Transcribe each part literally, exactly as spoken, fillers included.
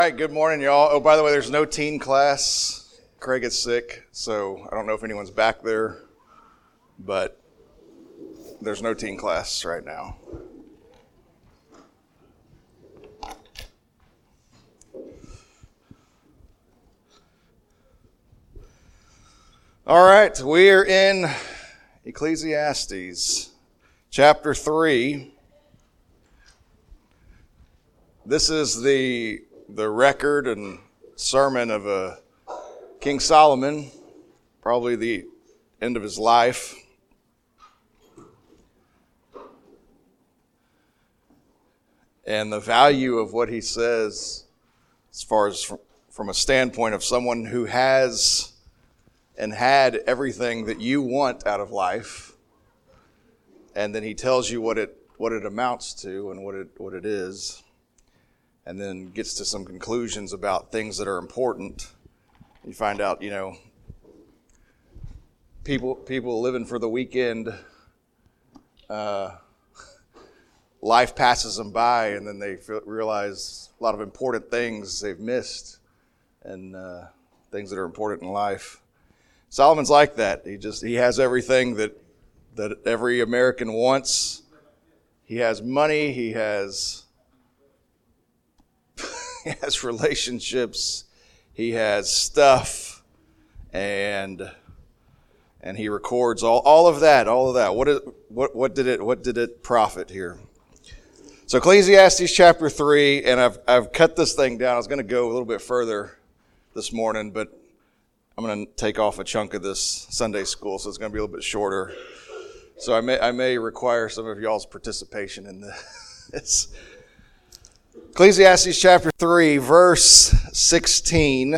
All right, good morning, y'all. Oh, by the way, there's no teen class. Craig is sick, so I don't know if anyone's back there, but there's no teen class right now. All right, we are in Ecclesiastes, chapter three. This is the the record and sermon of a King Solomon, probably the end of his life. And the value of what he says, as far as from, from a standpoint of someone who has and had everything that you want out of life, and then he tells you what it what it amounts to and what it what it is. And then gets to some conclusions about things that are important. You find out, you know, people people living for the weekend, uh, life passes them by, and then they feel, realize a lot of important things they've missed, and uh, things that are important in life. Solomon's like that. He just he has everything that that every American wants. He has money. He has. He has relationships, he has stuff, and and he records all, all of that, all of that. What, is, what what did it what did it profit here? So Ecclesiastes chapter three, and I've I've cut this thing down. I was going to go a little bit further this morning, but I'm going to take off a chunk of this Sunday school, so it's going to be a little bit shorter. So I may I may require some of y'all's participation in this. Ecclesiastes chapter three, verse sixteen.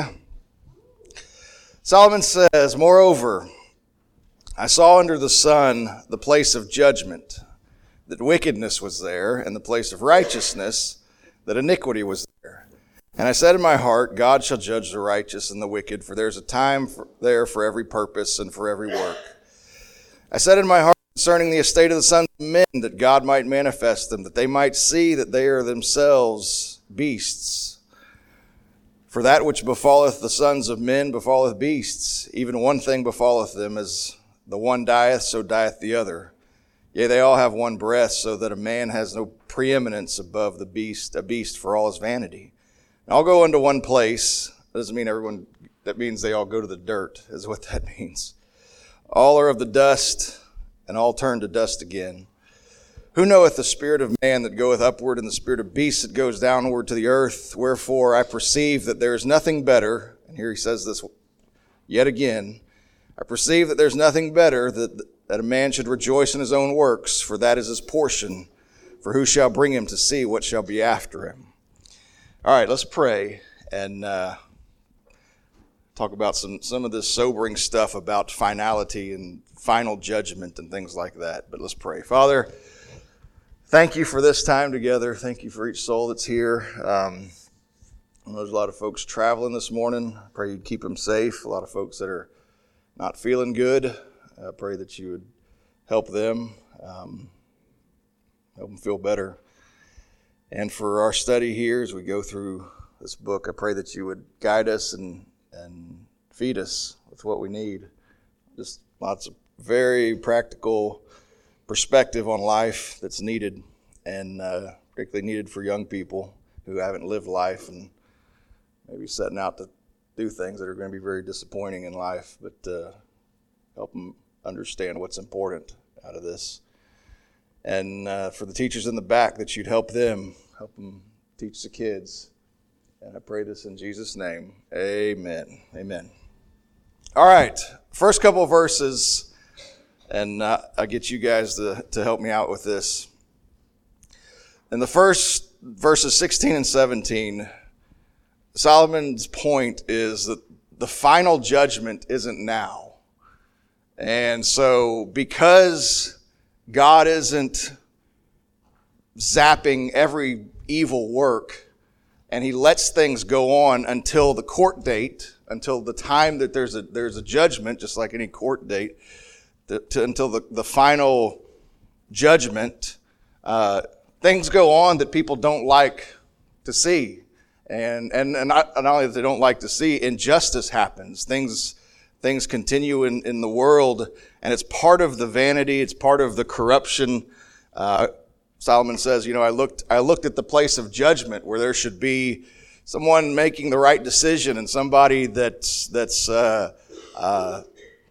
Solomon says, "Moreover, I saw under the sun the place of judgment, that wickedness was there, and the place of righteousness, that iniquity was there. And I said in my heart, God shall judge the righteous and the wicked, for there is a time for, there for every purpose and for every work. I said in my heart concerning the estate of the sons of men, that God might manifest them, that they might see that they are themselves beasts. For that which befalleth the sons of men befalleth beasts. Even one thing befalleth them, as the one dieth, so dieth the other. Yea, they all have one breath, so that a man has no preeminence above the beast, a beast for all his vanity. And I'll go into one place. That doesn't mean everyone, that means they all go to the dirt, is what that means. All are of the dust, and all turn to dust again. Who knoweth the spirit of man that goeth upward, and the spirit of beast that goes downward to the earth? Wherefore I perceive that there is nothing better," and here he says this yet again, "I perceive that there's nothing better that, that a man should rejoice in his own works, for that is his portion. For who shall bring him to see what shall be after him?" All right, let's pray and uh, talk about some, some of this sobering stuff about finality and final judgment and things like that. But let's pray. Father, thank you for this time together. Thank you for each soul that's here. Um, I know there's a lot of folks traveling this morning. I pray you'd keep them safe. A lot of folks that are not feeling good. I pray that you would help them, um, help them feel better. And for our study here, as we go through this book, I pray that you would guide us and, and feed us with what we need. Just lots of very practical perspective on life that's needed, and uh, particularly needed for young people who haven't lived life and maybe setting out to do things that are going to be very disappointing in life, but uh, help them understand what's important out of this. And uh, for the teachers in the back, that you'd help them, help them teach the kids. And I pray this in Jesus' name. Amen. Amen. All right, first couple of verses. And uh, I get you guys to, to help me out with this. In the first verses sixteen and seventeen, Solomon's point is that the final judgment isn't now. And so because God isn't zapping every evil work, and he lets things go on until the court date, until the time that there's a there's a judgment, just like any court date, the, to, until the, the final judgment, uh, things go on that people don't like to see. And and, and not, not only that they don't like to see, injustice happens. Things things continue in, in the world, and it's part of the vanity, it's part of the corruption. Uh, Solomon says, you know, I looked I looked at the place of judgment where there should be someone making the right decision and somebody that's that's uh, uh,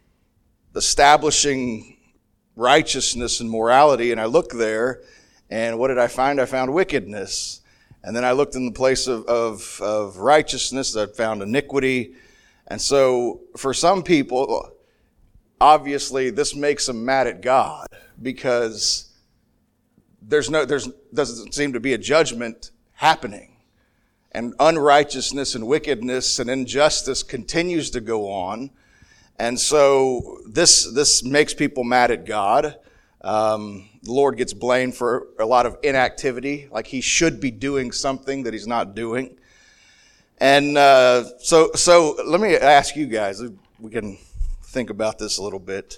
establishing righteousness and morality, and I looked there, and what did I find? I found wickedness. And then I looked in the place of, of, of righteousness, I found iniquity. And so for some people, obviously this makes them mad at God because there's no, there's, doesn't seem to be a judgment happening. And unrighteousness and wickedness and injustice continues to go on. And so this, this makes people mad at God. Um, the Lord gets blamed for a lot of inactivity, like he should be doing something that he's not doing. And uh, so, so let me ask you guys, we can think about this a little bit.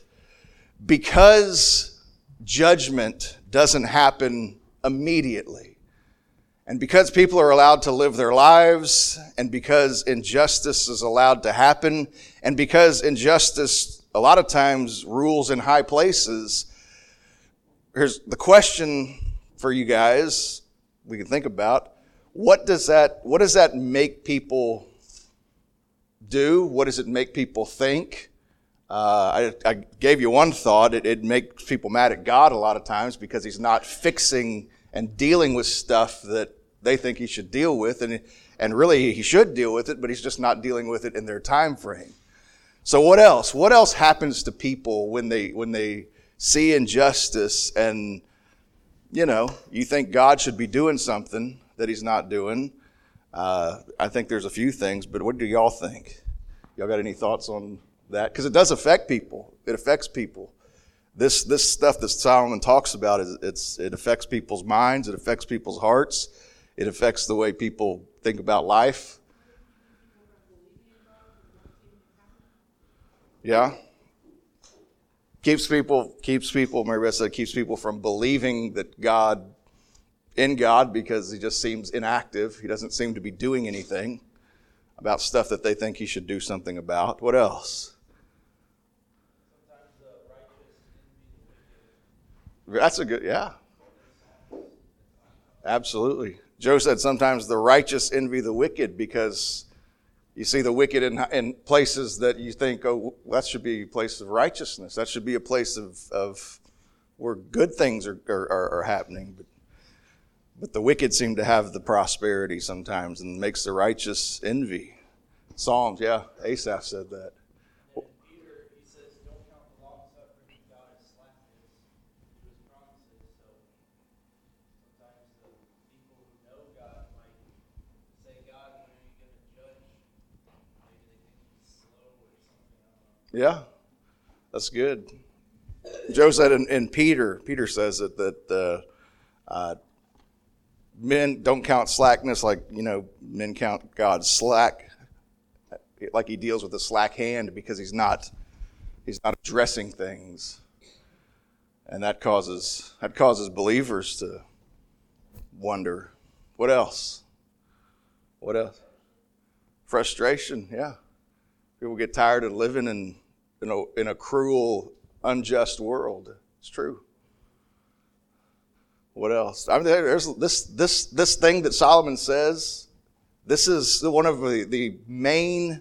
Because judgment doesn't happen immediately, and because people are allowed to live their lives, and because injustice is allowed to happen, and because injustice a lot of times rules in high places, here's the question for you guys we can think about. What does that, what does that make people do? What does it make people think? Uh, I, I gave you one thought. It, it makes people mad at God a lot of times because he's not fixing and dealing with stuff that they think he should deal with. And, and really he should deal with it, but he's just not dealing with it in their time frame. So what else? What else happens to people when they, when they see injustice and, you know, you think God should be doing something that he's not doing? Uh, I think there's a few things, but what do y'all think? Y'all got any thoughts on that? Because it does affect people. It affects people. This this stuff that Solomon talks about, is it's it affects people's minds. It affects people's hearts. It affects the way people think about life. Yeah. Keeps people, keeps people, Mary Beth said, keeps people from believing that God, in God, because he just seems inactive. He doesn't seem to be doing anything about stuff that they think he should do something about. What else? That's a good, yeah. Absolutely. Joe said sometimes the righteous envy the wicked because you see the wicked in, in places that you think, oh, that should be a place of righteousness. That should be a place of, of where good things are, are, are happening. But, but the wicked seem to have the prosperity sometimes and makes the righteous envy. Psalms, yeah, Asaph said that. And Peter, he says, don't count the long suffering of God as slackness to his promises. So sometimes the people who know God might say, God, when are you going to judge? Maybe they think he's slow or something. I don't know. Yeah, that's good. Joe said in, in Peter, Peter says that, that uh, uh, men don't count slackness like, you know, men count God slack, like he deals with a slack hand because he's not he's not addressing things. And that causes that causes believers to wonder. What else? What else? Frustration, yeah. People get tired of living in in a, in a cruel, unjust world. It's true. What else? I mean, there's this this this thing that Solomon says. This is one of the, the main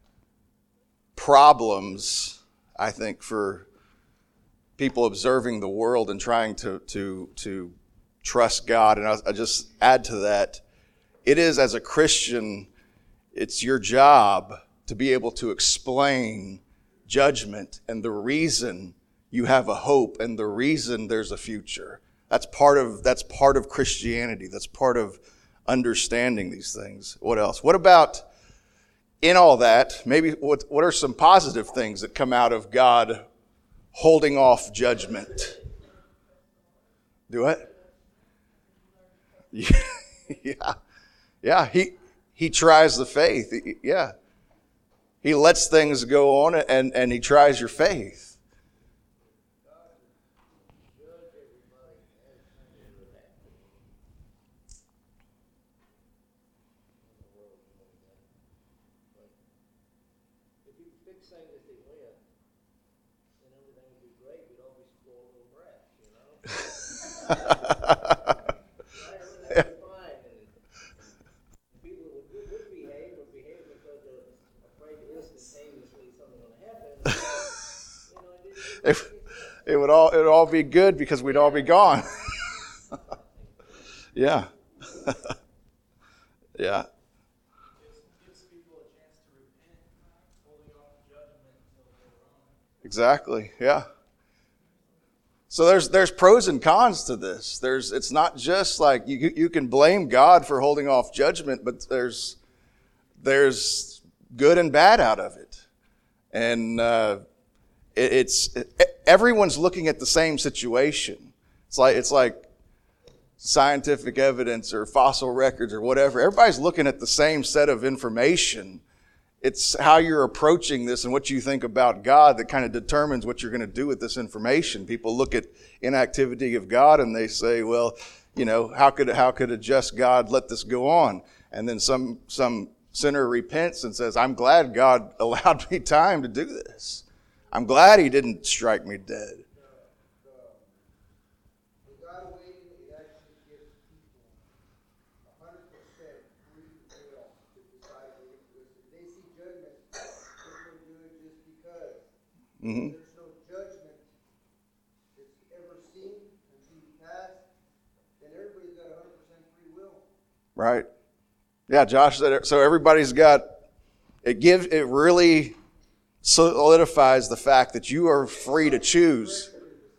problems, I think, for people observing the world and trying to to to trust God. And I, I just add to that, it is, as a Christian, it's your job to be able to explain judgment and the reason you have a hope and the reason there's a future. That's part of that's part of Christianity. That's part of understanding these things. What else? What about, in all that, maybe what what are some positive things that come out of God holding off judgment? Do it? Yeah. Yeah, he he tries the faith. Yeah. He lets things go on and, and he tries your faith. if you fix things as they went, then everything would be great. We'd all be spoiled little brats, you know? Right? Everything would be fine. And people who would, would behave would behave because they're afraid instantaneously something will happen. You know, it, it, it, It would all it would all be good because we'd all be gone. Yeah. Yeah. gives people a chance to repent, holding off judgment until later on. Exactly. Yeah. So there's there's pros and cons to this. There's it's not just like you you can blame God for holding off judgment, but there's there's good and bad out of it, and uh, it, it's it, everyone's looking at the same situation. It's like it's like scientific evidence or fossil records or whatever. Everybody's looking at the same set of information. It's how you're approaching this and what you think about God that kind of determines what you're going to do with this information. People look at inactivity of God and they say, well, you know, how could how could a just God let this go on? And then some some sinner repents and says, I'm glad God allowed me time to do this. I'm glad he didn't strike me dead. Mm-hmm. There's no judgment that's ever seen until you pass, then everybody's got one hundred percent free will. Right. Yeah, Josh said it. So everybody's got, it gives, it really solidifies the fact that you are free to choose.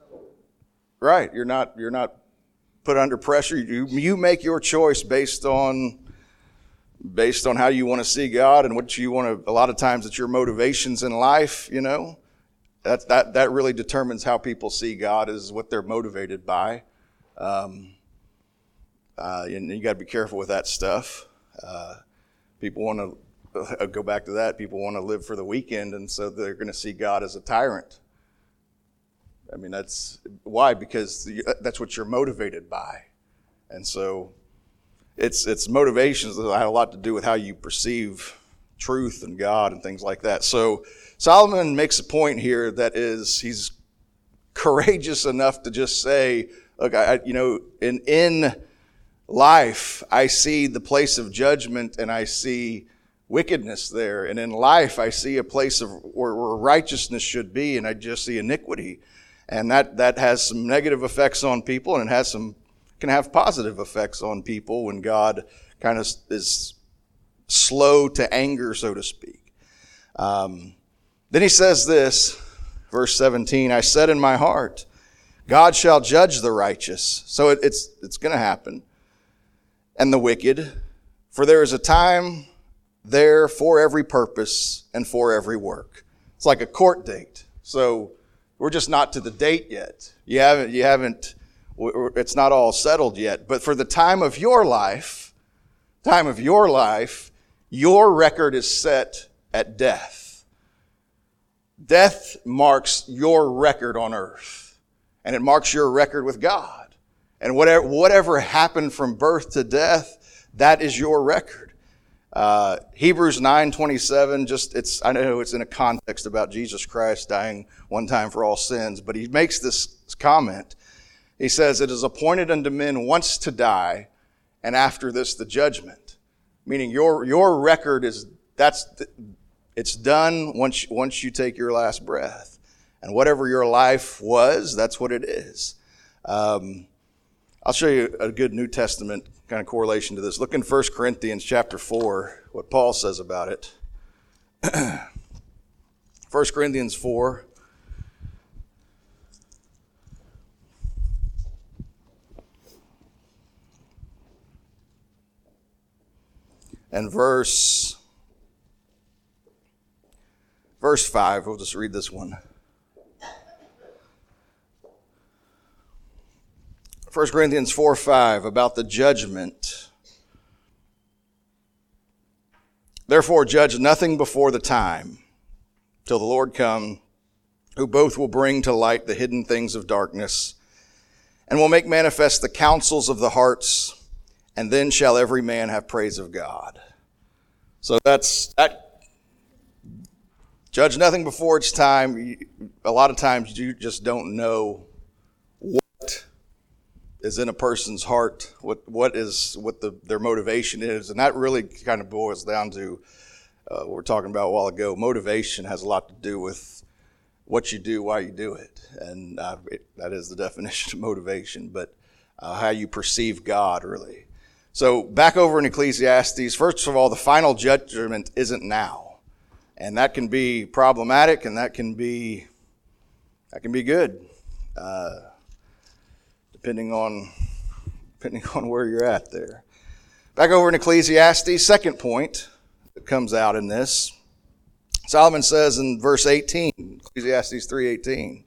Right. You're not, you're not put under pressure. You, you make your choice based on, based on how you want to see God and what you want to, a lot of times it's your motivations in life, you know. That, that that really determines how people see God, is what they're motivated by. Um, uh, and you got to be careful with that stuff. Uh, people want to, uh, go back to that, people want to live for the weekend, and so they're going to see God as a tyrant. I mean, that's why, because that's what you're motivated by. And so it's it's motivations that have a lot to do with how you perceive truth and God and things like that. So Solomon makes a point here that is, he's courageous enough to just say, look, I, you know, in, in life, I see the place of judgment and I see wickedness there. And in life, I see a place of where, where righteousness should be, and I just see iniquity. And that, that has some negative effects on people, and it has some, can have positive effects on people when God kind of is slow to anger, so to speak. Um, Then he says this, verse seventeen, I said in my heart, God shall judge the righteous. So it, it's it's going to happen. And the wicked, for there is a time there for every purpose and for every work. It's like a court date. So we're just not to the date yet. You haven't, you haven't, it's not all settled yet. But for the time of your life, time of your life, your record is set at death. Death marks your record on earth, and it marks your record with God. And whatever, whatever happened from birth to death, that is your record. Uh, Hebrews nine twenty-seven, just it's, I know it's in a context about Jesus Christ dying one time for all sins, but he makes this comment. He says, it is appointed unto men once to die, and after this the judgment. Meaning your, your record is, that's, it's done once, once you take your last breath. And whatever your life was, that's what it is. Um, I'll show you a good New Testament kind of correlation to this. Look in First Corinthians chapter four, what Paul says about it. First Corinthians four. And verse, verse five, we'll just read this one. First Corinthians four five, about the judgment. Therefore judge nothing before the time, till the Lord come, who both will bring to light the hidden things of darkness, and will make manifest the counsels of the hearts, and then shall every man have praise of God. So that's, that Judge nothing before it's time. A lot of times you just don't know what is in a person's heart, what what is what the their motivation is, and that really kind of boils down to uh, what we were talking about a while ago. Motivation has a lot to do with what you do, why you do it, and uh, it, that is the definition of motivation. But uh, how you perceive God, really. So back over in Ecclesiastes, first of all, the final judgment isn't now. And that can be problematic, and that can be that can be good, uh, depending on depending on where you're at there. Back over in Ecclesiastes, second point that comes out in this, Solomon says in verse eighteen, Ecclesiastes three eighteen,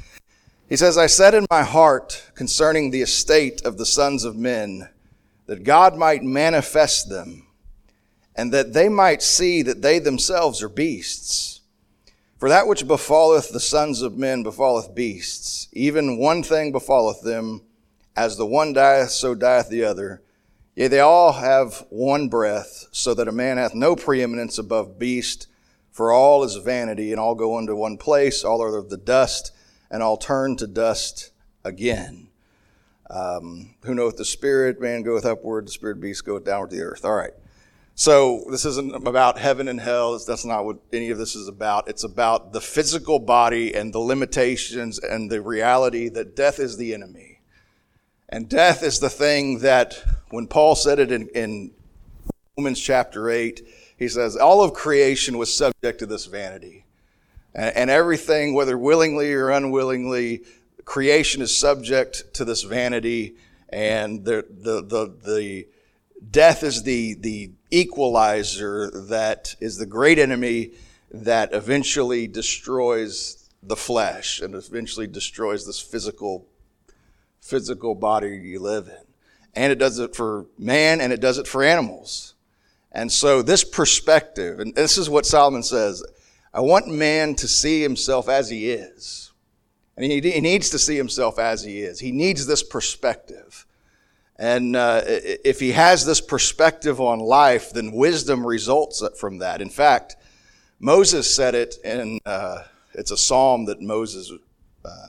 he says, "I said in my heart concerning the estate of the sons of men, that God might manifest them, and that they might see that they themselves are beasts. For that which befalleth the sons of men befalleth beasts. Even one thing befalleth them, as the one dieth, so dieth the other. Yea, they all have one breath, so that a man hath no preeminence above beast. For all is vanity, and all go unto one place, all are of the dust, and all turn to dust again. Um, who knoweth the spirit? Man goeth upward, the spirit beast goeth downward to the earth." All right. So this isn't about heaven and hell. That's not what any of this is about. It's about the physical body and the limitations and the reality that death is the enemy. And death is the thing that, when Paul said it in, in Romans chapter eight, he says, all of creation was subject to this vanity. And, and everything, whether willingly or unwillingly, creation is subject to this vanity. And the the the the death is the, the equalizer that is the great enemy that eventually destroys the flesh and eventually destroys this physical, physical body you live in. And it does it for man, and it does it for animals. And so this perspective, and this is what Solomon says, I want man to see himself as he is. And he, he needs to see himself as he is. He needs this perspective. And uh, if he has this perspective on life, then wisdom results from that. In fact, Moses said it in, uh, it's a psalm that Moses uh,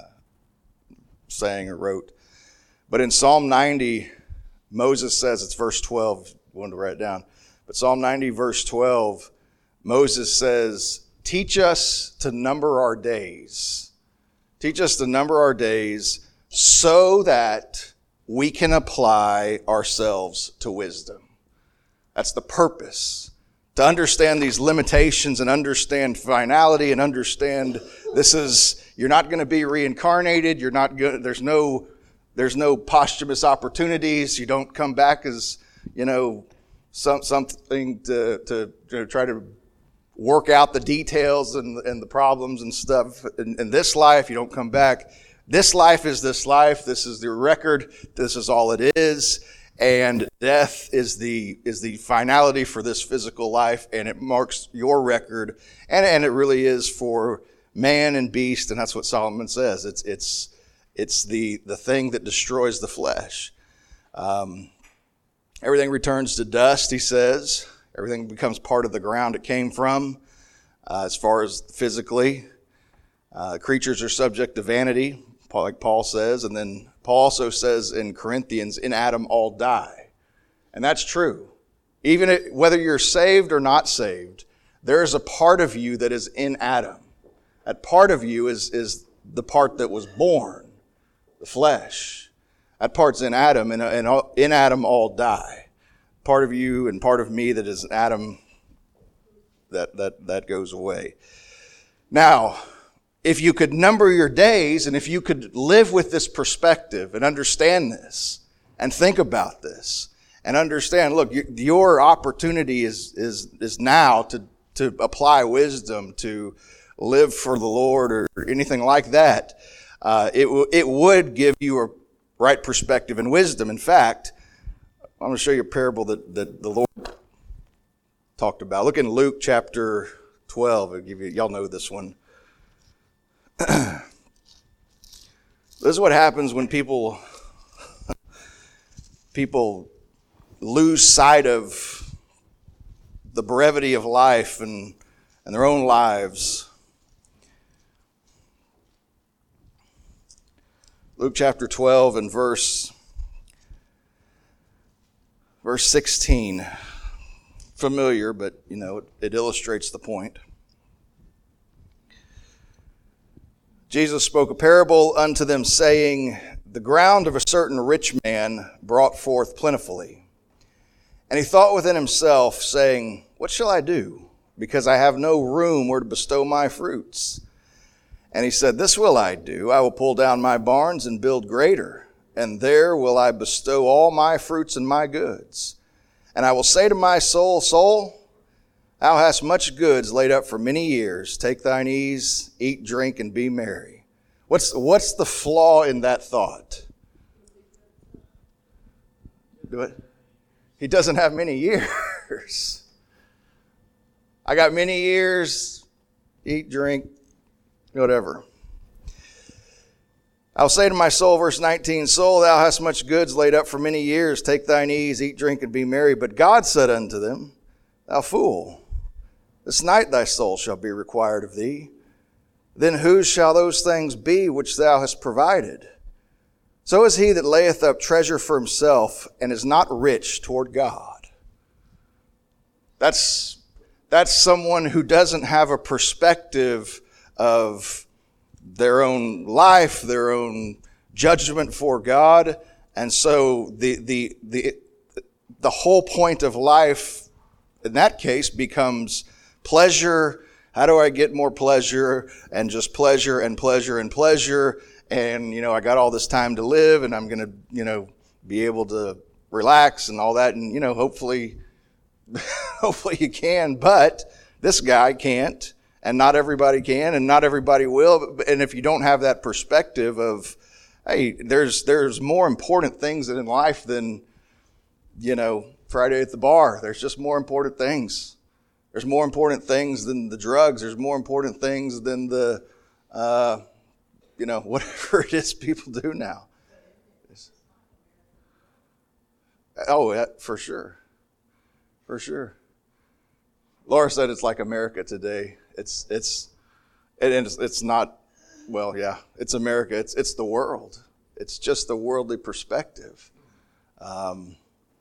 sang or wrote. But in Psalm ninety, Moses says, it's verse twelve, I wanted to write it down. But Psalm ninety, verse twelve, Moses says, teach us to number our days. Teach us to number our days so that we can apply ourselves to wisdom. That's the purpose. To understand these limitations and understand finality and understand this is, you're not going to be reincarnated. You're not good. There's no, there's no posthumous opportunities. You don't come back as, you know, some, something to, to, to try to work out the details and, and the problems and stuff. In, in this life, you don't come back. This life is this life. This is the record. This is all it is. And death is the is the finality for this physical life, and it marks your record. And, and it really is for man and beast, and that's what Solomon says. It's it's it's the, the thing that destroys the flesh. Um, everything returns to dust, he says. Everything becomes part of the ground it came from, uh, as far as physically. Uh, creatures are subject to vanity, like Paul says, and then Paul also says in Corinthians, in Adam all die. And that's true. Even it, whether you're saved or not saved, there is a part of you that is in Adam. That part of you is, is the part that was born, the flesh. That part's in Adam, and, and in Adam all die. Part of you and part of me that is Adam, that, that, that goes away. Now, if you could number your days, and if you could live with this perspective and understand this and think about this and understand, look, your opportunity is is is now to to apply wisdom, to live for the Lord or anything like that. Uh, it w- it would give you a right perspective and wisdom. In fact, I'm going to show you a parable that, that the Lord talked about. Look in Luke chapter twelve. I'll give you, y'all know this one. This is what happens when people people lose sight of the brevity of life and, and their own lives. Luke chapter twelve and verse, verse sixteen. Familiar, but, you know, it, it illustrates the point. Jesus spoke a parable unto them, saying, the ground of a certain rich man brought forth plentifully. And he thought within himself, saying, what shall I do? Because I have no room where to bestow my fruits. And he said, this will I do. I will pull down my barns and build greater, and there will I bestow all my fruits and my goods. And I will say to my soul, soul, thou hast much goods laid up for many years. Take thine ease, eat, drink, and be merry. What's, what's the flaw in that thought? Do it. He doesn't have many years. I got many years, eat, drink, whatever. I'll say to my soul, verse nineteen, soul, thou hast much goods laid up for many years. Take thine ease, eat, drink, and be merry. But God said unto them, thou fool, this night thy soul shall be required of thee. Then whose shall those things be which thou hast provided? So is he that layeth up treasure for himself and is not rich toward God. That's, that's someone who doesn't have a perspective of their own life, their own judgment for God. And so the, the, the, the whole point of life in that case becomes pleasure. How do I get more pleasure? And just pleasure and pleasure and pleasure. And, you know, I got all this time to live and I'm going to, you know, be able to relax and all that. And, you know, hopefully, hopefully you can, but this guy can't. And not everybody can, and not everybody will. And if you don't have that perspective of, hey, there's there's more important things in life than, you know, Friday at the bar. There's just more important things. There's more important things than the drugs. There's more important things than the, uh, you know, whatever it is people do now. Oh, yeah, for sure. For sure. Laura said it's like America today. It's it's it, it's it's not, well, yeah, it's America. It's it's the world. It's just the worldly perspective. Um,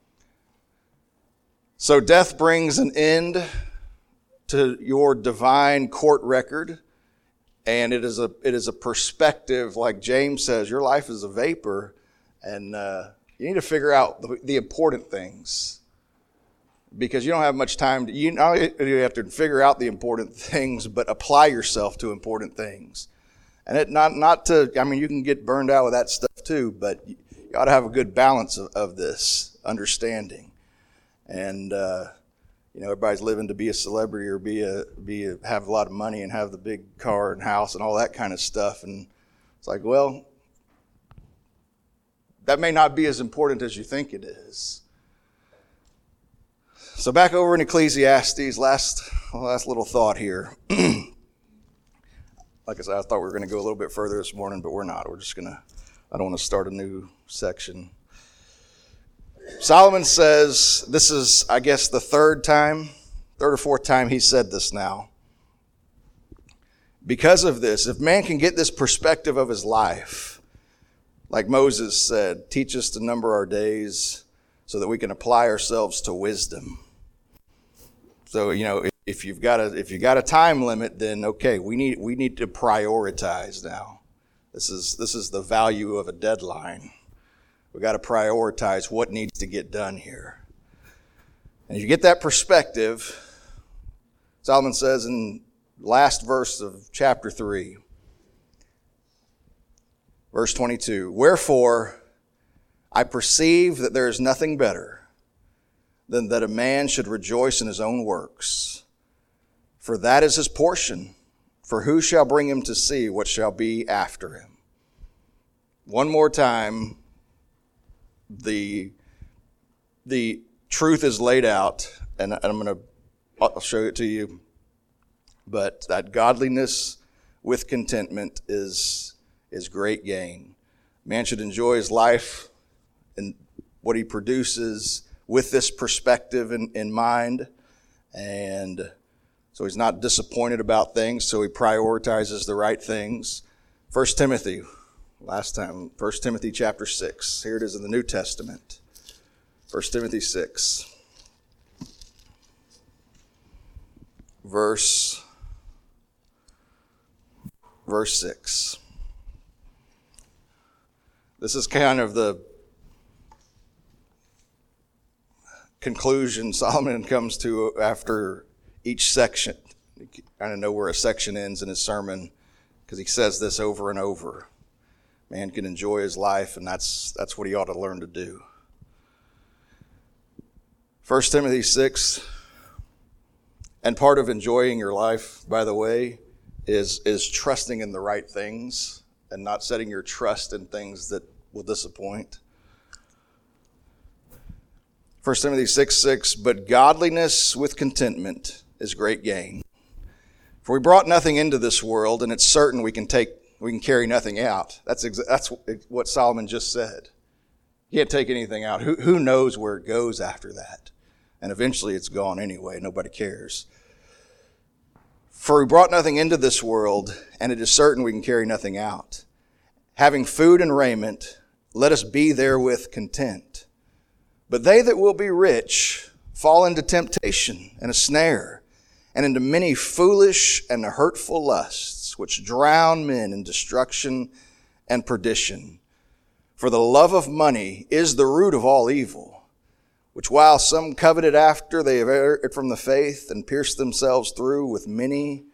so death brings an end to your divine court record, and it is a it is a perspective, like James says, your life is a vapor, and uh, you need to figure out the, the important things. Because you don't have much time to, you know, you have to figure out the important things, but apply yourself to important things. And it not, not to, I mean, you can get burned out with that stuff too, but you ought to have a good balance of, of this understanding. And, uh, you know, everybody's living to be a celebrity or be a, be a, have a lot of money and have the big car and house and all that kind of stuff. And it's like, well, that may not be as important as you think it is. So back over in Ecclesiastes, last last little thought here. Like I said, I thought we were going to go a little bit further this morning, but we're not. We're just going to, I don't want to start a new section. Solomon says, this is, I guess, the third time, third or fourth time he said this now. Because of this, if man can get this perspective of his life, like Moses said, teach us to number our days so that we can apply ourselves to wisdom. So, you know, if you've got a if you got a time limit, then okay, we need we need to prioritize now. This is this is the value of a deadline. We got to prioritize what needs to get done here. And if you get that perspective, Solomon says in last verse of chapter three, verse twenty-two, wherefore I perceive that there is nothing better than that a man should rejoice in his own works. For that is his portion. For who shall bring him to see what shall be after him? One more time, the, the truth is laid out, and I'm going to I'll show it to you. But that godliness with contentment is, is great gain. Man should enjoy his life and what he produces with this perspective in, in mind. And so he's not disappointed about things, so he prioritizes the right things. First Timothy, last time. First Timothy chapter six. Here it is in the New Testament. First Timothy six. Verse, verse six. This is kind of the conclusion Solomon comes to after each section. You kind of know where a section ends in his sermon because he says this over and over. Man can enjoy his life, and that's that's what he ought to learn to do. First Timothy six, and part of enjoying your life, by the way, is is trusting in the right things and not setting your trust in things that will disappoint. First Timothy six six, but godliness with contentment is great gain. For we brought nothing into this world, and it's certain we can take, we can carry nothing out. That's exa- that's what Solomon just said. You can't take anything out. Who, who knows where it goes after that? And eventually it's gone anyway. Nobody cares. For we brought nothing into this world, and it is certain we can carry nothing out. Having food and raiment, let us be therewith content. But they that will be rich fall into temptation and a snare, and into many foolish and hurtful lusts, which drown men in destruction and perdition. For the love of money is the root of all evil, which while some coveted after, they have erred from the faith and pierced themselves through with many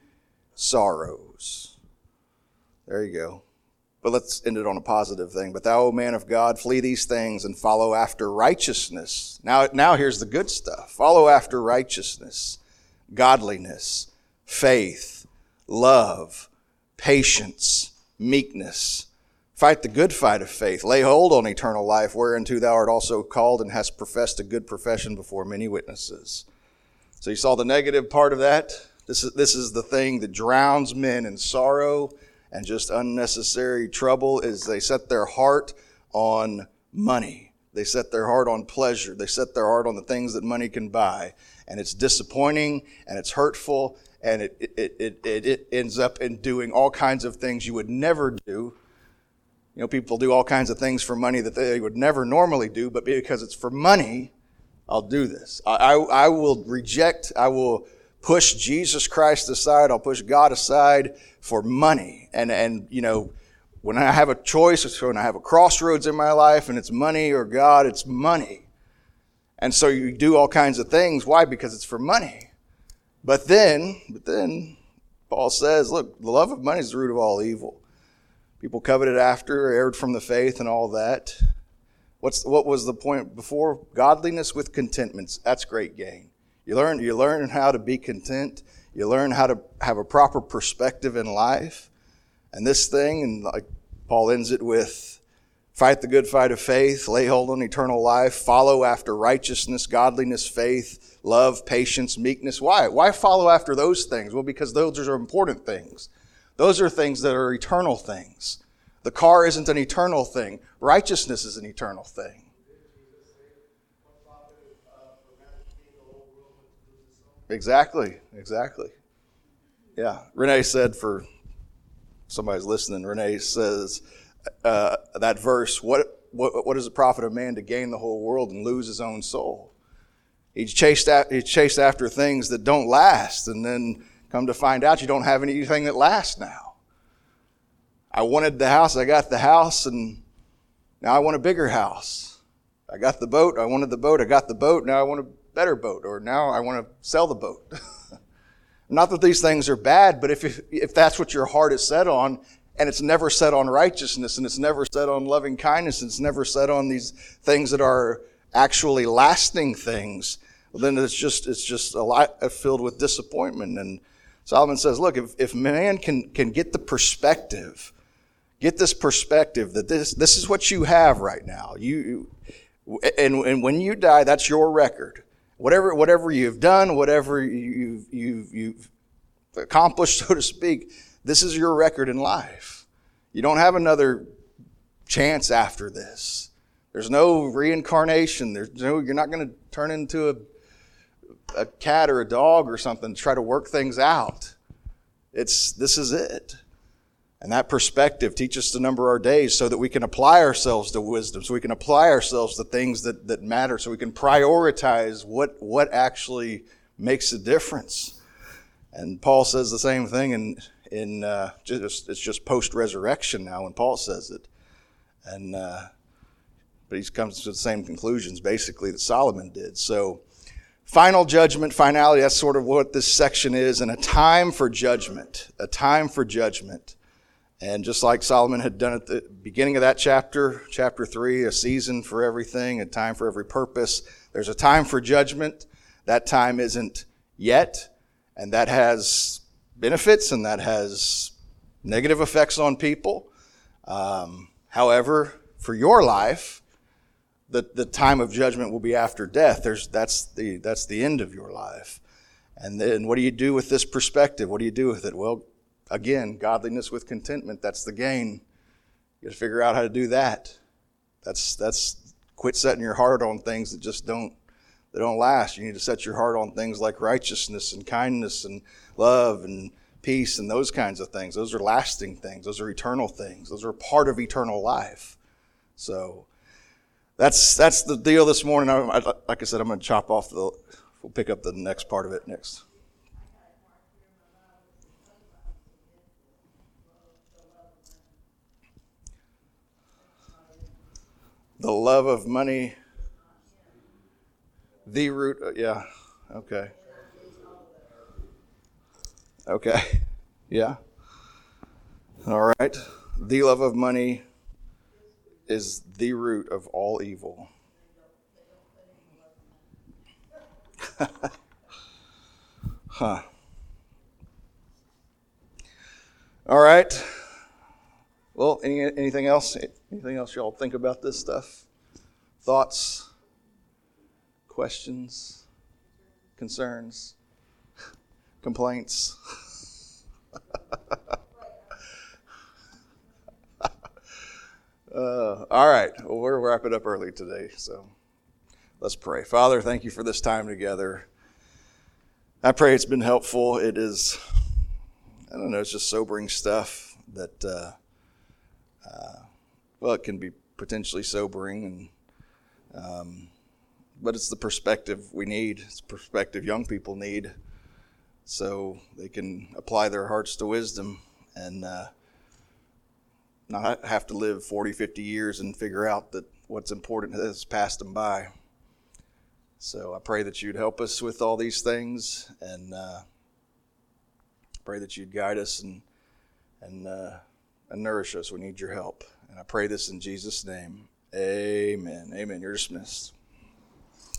sorrows. There you go. But let's end it on a positive thing. But thou, O man of God, flee these things and follow after righteousness. Now, now here's the good stuff. Follow after righteousness, godliness, faith, love, patience, meekness. Fight the good fight of faith. Lay hold on eternal life, whereunto thou art also called and hast professed a good profession before many witnesses. So you saw the negative part of that? This is, this is the thing that drowns men in sorrow and just unnecessary trouble, is they set their heart on money. They set their heart on pleasure. They set their heart on the things that money can buy. And it's disappointing, and it's hurtful, and it, it, it, it, it ends up in doing all kinds of things you would never do. You know, people do all kinds of things for money that they would never normally do, but because it's for money, I'll do this. I, I, I will reject, I will push Jesus Christ aside, I'll push God aside for money. And, and you know, when I have a choice, when I have a crossroads in my life and it's money or God, it's money. And so you do all kinds of things. Why? Because it's for money. But then, but then Paul says, look, the love of money is the root of all evil. People coveted after, erred from the faith and all that. What's what was the point before? Godliness with contentment. That's great gain. You learn, you learn how to be content. You learn how to have a proper perspective in life. And this thing, and like Paul ends it with, fight the good fight of faith, lay hold on eternal life, follow after righteousness, godliness, faith, love, patience, meekness. Why? Why follow after those things? Well, because those are important things. Those are things that are eternal things. The car isn't an eternal thing. Righteousness is an eternal thing. Exactly, exactly. Yeah, Renee said, for somebody's listening, Renee says uh, that verse, what, what what does it profit a man to gain the whole world and lose his own soul? He's chased, at, he's chased after things that don't last, and then come to find out you don't have anything that lasts now. I wanted the house, I got the house, and now I want a bigger house. I got the boat, I wanted the boat, I got the boat, now I want a better boat, or now I want to sell the boat. Not that these things are bad, but if, if if that's what your heart is set on, and it's never set on righteousness, and it's never set on loving kindness, and it's never set on these things that are actually lasting things, well, then it's just it's just a lot filled with disappointment. And Solomon says, look, if, if man can can get the perspective, get this perspective that this this is what you have right now. You and, and when you die, that's your record. Whatever whatever you've done, whatever you've, you've, you've accomplished, so to speak, this is your record in life. You don't have another chance after this. There's no reincarnation. There's no, you're not going to turn into a, a cat or a dog or something to try to work things out. It's this is it. And that perspective teaches us to number our days so that we can apply ourselves to wisdom, so we can apply ourselves to things that, that matter, so we can prioritize what, what actually makes a difference. And Paul says the same thing in, in uh, just, it's just post-resurrection now when Paul says it. And uh, but he comes to the same conclusions basically that Solomon did. So final judgment, finality, that's sort of what this section is, and a time for judgment, a time for judgment. And just like Solomon had done at the beginning of that chapter, chapter three, a season for everything, a time for every purpose, there's a time for judgment. That time isn't yet, and that has benefits and that has negative effects on people. Um, however, for your life, the, the time of judgment will be after death. There's, that's the, that's the end of your life. And then what do you do with this perspective? What do you do with it? Well, again, godliness with contentment, that's the gain. You got to figure out how to do that. That's that's quit setting your heart on things that just don't that don't last. You need to set your heart on things like righteousness and kindness and love and peace and those kinds of things. Those are lasting things. Those are eternal things. Those are part of eternal life. So that's that's the deal this morning. I, I, like I said, I'm going to chop off the. We'll pick up the next part of it next. The love of money, the root, uh, yeah, okay. Okay, yeah. All right. The love of money is the root of all evil. Huh. All right. Well, any, anything else? Anything else y'all think about this stuff? Thoughts? Questions? Concerns? Complaints? uh, all right. Well, we're wrapping up early today, so let's pray. Father, thank you for this time together. I pray it's been helpful. It is, I don't know, it's just sobering stuff that... Uh, Uh, well, it can be potentially sobering, and um, but it's the perspective we need. It's the perspective young people need, so they can apply their hearts to wisdom and uh, not have to live forty, fifty years and figure out that what's important has passed them by. So I pray that you'd help us with all these things, and uh, pray that you'd guide us and and. Uh, And nourish us. We need your help. And I pray this in Jesus' name. Amen. Amen. You're dismissed.